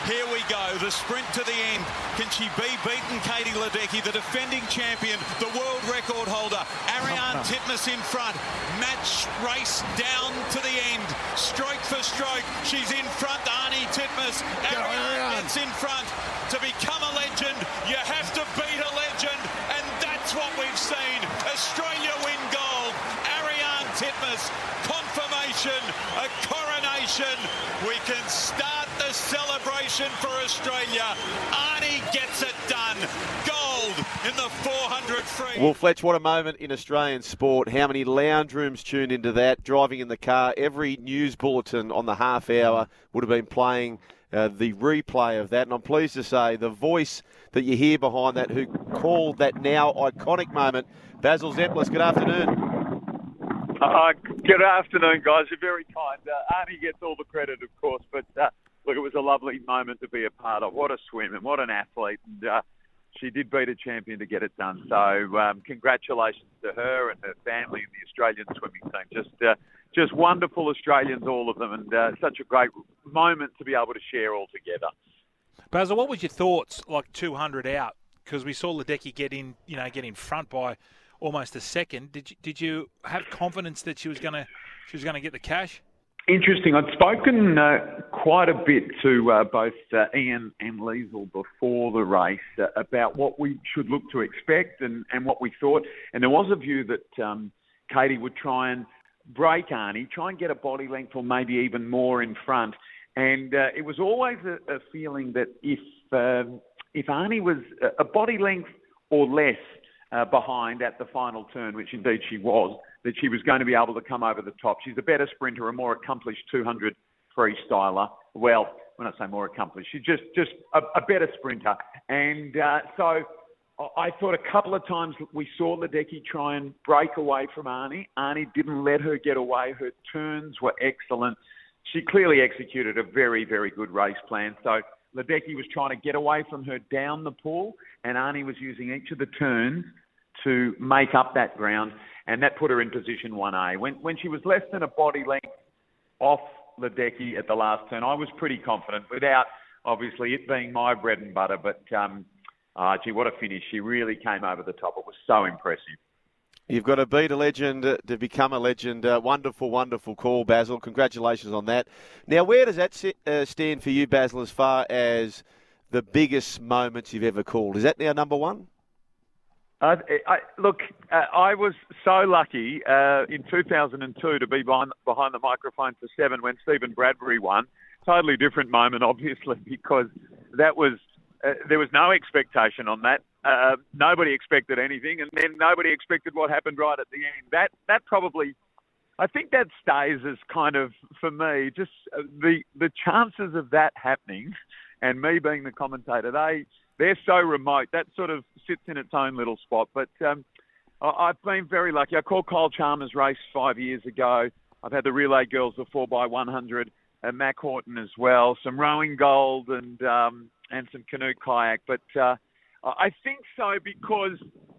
Here we go, the sprint to the end. Can she be beaten, Katie Ledecky, the defending champion, the world record holder? Ariarne Titmus in front. Match race down to the end. Stroke for stroke. She's in front, Arnie Titmus. Ariarne gets in front. To become a legend, you have to beat a legend, and that's what we've seen. Australia win gold. Ariarne Titmus, confirmation, a coronation. We can start the celebration for Australia. Arnie gets it done. Gold in the 400 free. Well, Fletch, what a moment in Australian sport. How many lounge rooms tuned into that, driving in the car. Every news bulletin on the half hour would have been playing the replay of that. And I'm pleased to say the voice that you hear behind that, who called that now iconic moment, Basil Zempilas. Good afternoon. Good afternoon, guys. You're very kind. Arnie gets all the credit, of course, but look, it was a lovely moment to be a part of. What a swim and what an athlete. And she did beat a champion to get it done. So congratulations to her and her family and the Australian swimming team. Just wonderful Australians, all of them, and such a great moment to be able to share all together. Basil, what was your thoughts like 200 out? Because we saw Ledecky get in front by almost a second. Did you have confidence that she was going to get the cash? Interesting. I'd spoken quite a bit to both Ian and Liesl before the race about what we should look to expect and what we thought. And there was a view that Katie would try and break Arnie, try and get a body length or maybe even more in front. And it was always a feeling that if Arnie was a body length or less behind at the final turn, which indeed she was, that she was going to be able to come over the top. She's a better sprinter, a more accomplished 200 freestyler. Well, when I say more accomplished, she's just a better sprinter. And so I thought a couple of times we saw Ledecky try and break away from Arnie. Arnie didn't let her get away. Her turns were excellent. She clearly executed a very, very good race plan. So Ledecky was trying to get away from her down the pool, and Arnie was using each of the turns to make up that ground, and that put her in position 1A. When she was less than a body length off Ledecky at the last turn, I was pretty confident, without obviously it being my bread and butter. But gee, what a finish. She really came over the top. It was so impressive. You've got to beat a legend to become a legend. Wonderful, wonderful call, Basil. Congratulations on that. Now, where does that stand for you, Basil, as far as the biggest moments you've ever called? Is that now number one? Look, I was so lucky in 2002 to be behind the microphone for Seven when Stephen Bradbury won. Totally different moment, obviously, because that was there was no expectation on that. Nobody expected anything, and then nobody expected what happened right at the end. That probably, I think that stays as kind of, for me, just the chances of that happening and me being the commentator, they're so remote. That sort of sits in its own little spot. But I've been very lucky. I called Kyle Chalmers' race 5 years ago. I've had the relay girls, the 4x100, and Mac Horton as well. Some rowing gold and some canoe kayak. But I think so because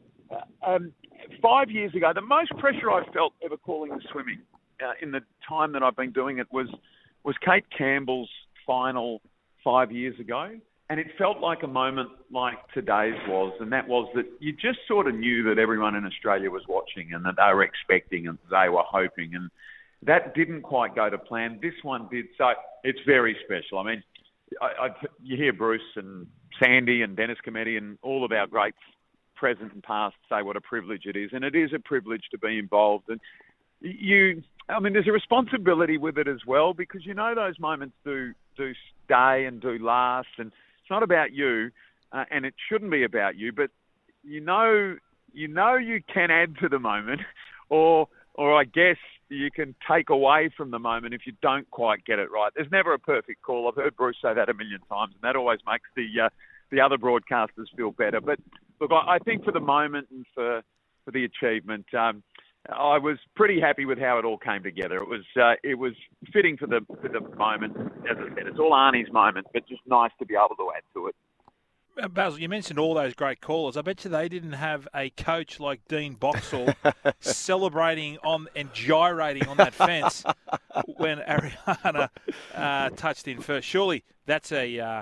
5 years ago, the most pressure I felt ever calling the swimming in the time that I've been doing it was Kate Campbell's final 5 years ago. And it felt like a moment like today's was, and that was that you just sort of knew that everyone in Australia was watching and that they were expecting and they were hoping. And that didn't quite go to plan. This one did. So it's very special. I mean, you hear Bruce and Sandy and Dennis Cometti and all of our greats present and past say what a privilege it is. And it is a privilege to be involved. And there's a responsibility with it as well, because you know those moments do stay and do last. And it's not about you, and it shouldn't be about you, but you know you can add to the moment, or I guess you can take away from the moment if you don't quite get it right. There's never a perfect call. I've heard Bruce say that a million times, and that always makes the other broadcasters feel better. But look, I think for the moment and for the achievement, I was pretty happy with how it all came together. It was fitting for the moment. As I said, it's all Arnie's moment, but just nice to be able to add to it. Basil, you mentioned all those great callers. I bet you they didn't have a coach like Dean Boxall celebrating on and gyrating on that fence when Ariarne touched in first. Surely that's a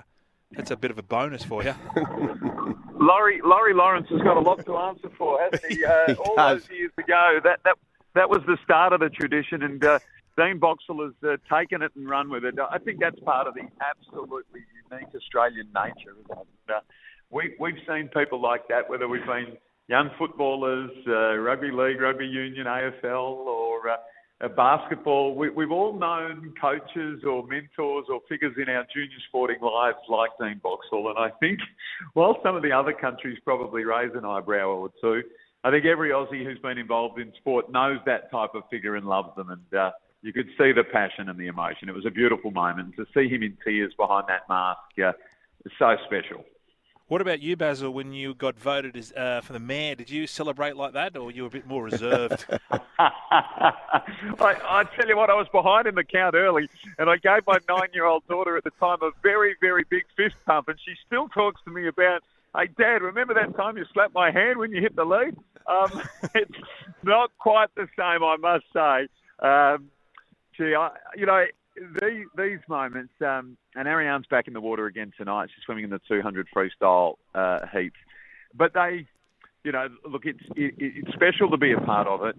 That's a bit of a bonus for you. Laurie Lawrence has got a lot to answer for, hasn't he? All those years ago, that was the start of the tradition, and Dean Boxall has taken it and run with it. I think that's part of the absolutely unique Australian nature, isn't it? We've seen people like that, whether we've been young footballers, rugby league, rugby union, AFL, or basketball. We've all known coaches or mentors or figures in our junior sporting lives like Dean Boxall. And I think while some of the other countries probably raise an eyebrow or two, I think every Aussie who's been involved in sport knows that type of figure and loves them. And you could see the passion and the emotion. It was a beautiful moment. To see him in tears behind that mask is so special. What about you, Basil, when you got voted as for the mayor? Did you celebrate like that, or were you a bit more reserved? I tell you what, I was behind in the count early, and I gave my 9-year-old daughter at the time a very, very big fist pump, and she still talks to me about, hey, Dad, remember that time you slapped my hand when you hit the lead? It's not quite the same, I must say. These moments, and Ariane's back in the water again tonight. She's swimming in the 200 freestyle heats. But look, it's special to be a part of it.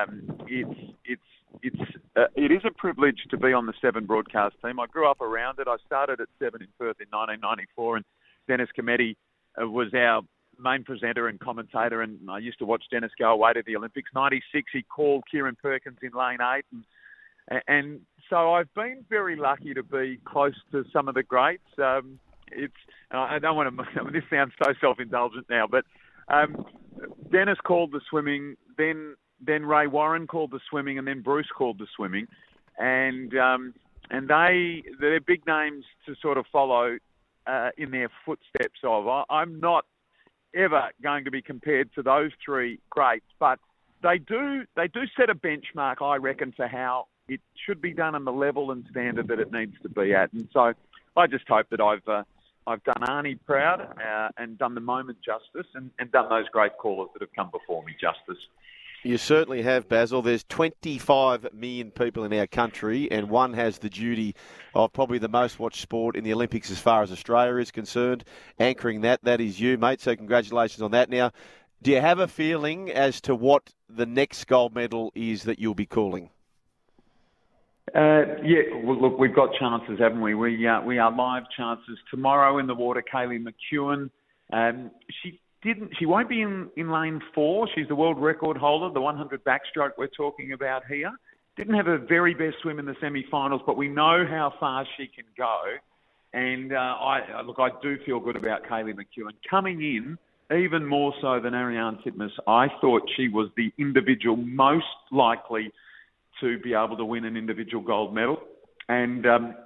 It is a privilege to be on the Seven broadcast team. I grew up around it. I started at Seven in Perth in 1994, and Dennis Cometti was our main presenter and commentator, and I used to watch Dennis go away to the Olympics. 96, he called Kieran Perkins in lane 8, and so I've been very lucky to be close to some of the greats. I don't want to. This sounds so self-indulgent now, but Dennis called the swimming, then Ray Warren called the swimming, and then Bruce called the swimming, and they're big names to sort of follow in their footsteps of. I'm not ever going to be compared to those three greats, but they do set a benchmark, I reckon, for how it should be done on the level and standard that it needs to be at. And so I just hope that I've done Arnie proud and done the moment justice and done those great callers that have come before me justice. You certainly have, Basil. There's 25 million people in our country, and one has the duty of probably the most watched sport in the Olympics as far as Australia is concerned. Anchoring that is you, mate, so congratulations on that. Now, do you have a feeling as to what the next gold medal is that you'll be calling? Well, look, we've got chances, haven't we? We are live chances. Tomorrow in the water, Kaylee McEwen. She won't be in lane 4. She's the world record holder, the 100 backstroke we're talking about here. Didn't have her very best swim in the semi-finals, but we know how far she can go. And I do feel good about Kaylee McEwen. Coming in, even more so than Ariane Titmus, I thought she was the individual most likely to be able to win an individual gold medal. And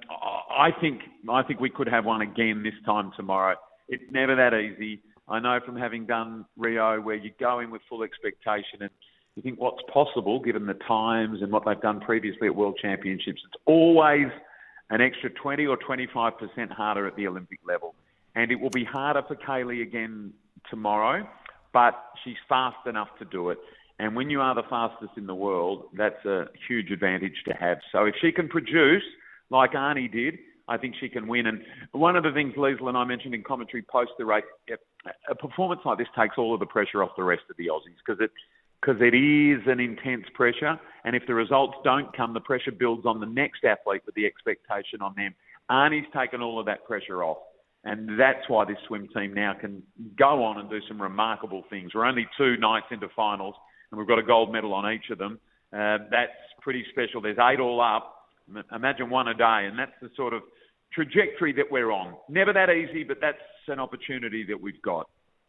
I think we could have one again this time tomorrow. It's never that easy. I know from having done Rio, where you go in with full expectation and you think what's possible given the times and what they've done previously at World Championships. It's always an extra 20 or 25% harder at the Olympic level. And it will be harder for Kaylee again tomorrow, but she's fast enough to do it. And when you are the fastest in the world, that's a huge advantage to have. So if she can produce like Arnie did, I think she can win. And one of the things Liesl and I mentioned in commentary post the race, a performance like this takes all of the pressure off the rest of the Aussies because it is an intense pressure. And if the results don't come, the pressure builds on the next athlete with the expectation on them. Arnie's taken all of that pressure off. And that's why this swim team now can go on and do some remarkable things. We're only 2 nights into finals, and we've got a gold medal on each of them. That's pretty special. There's 8 all up. Imagine 1 a day, and that's the sort of trajectory that we're on. Never that easy, but that's an opportunity that we've got.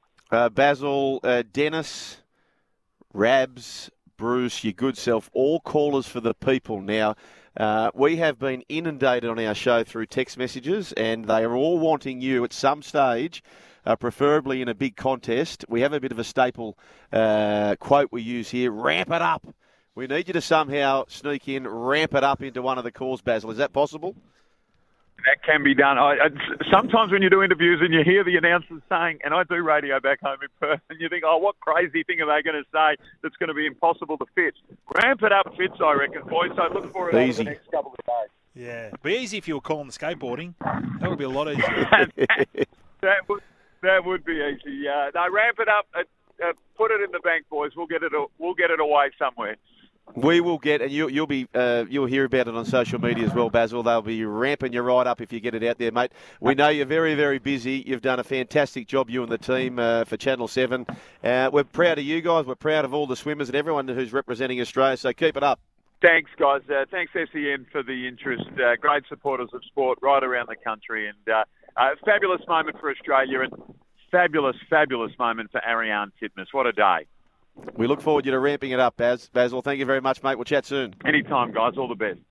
Basil, Dennis, Rabs, Bruce, your good self, all callers for the people. Now, we have been inundated on our show through text messages, and they are all wanting you at some stage, preferably in a big contest. We have a bit of a staple quote we use here, ramp it up. We need you to somehow sneak in, ramp it up into one of the calls, Basil. Is that possible? That can be done. Sometimes when you do interviews and you hear the announcers saying, and I do radio back home in Perth, and you think, what crazy thing are they going to say that's going to be impossible to fit? Ramp it up fits, I reckon, boys. So look for it over the next couple of days. Yeah. It'd be easy if you were calling the skateboarding. That would be a lot easier. that would be easy. No, ramp it up. Put it in the bank, boys. We'll get it away somewhere. We will get, and you'll hear about it on social media as well, Basil. They'll be ramping you right up if you get it out there, mate. We know you're very, very busy. You've done a fantastic job, you and the team, for Channel 7. We're proud of you guys. We're proud of all the swimmers and everyone who's representing Australia, so keep it up. Thanks, guys. Thanks, SEN, for the interest. Great supporters of sport right around the country. And fabulous moment for Australia and fabulous, fabulous moment for Ariarne Titmus. What a day. We look forward to you ramping it up, Basil. Thank you very much, mate. We'll chat soon. Anytime, guys. All the best.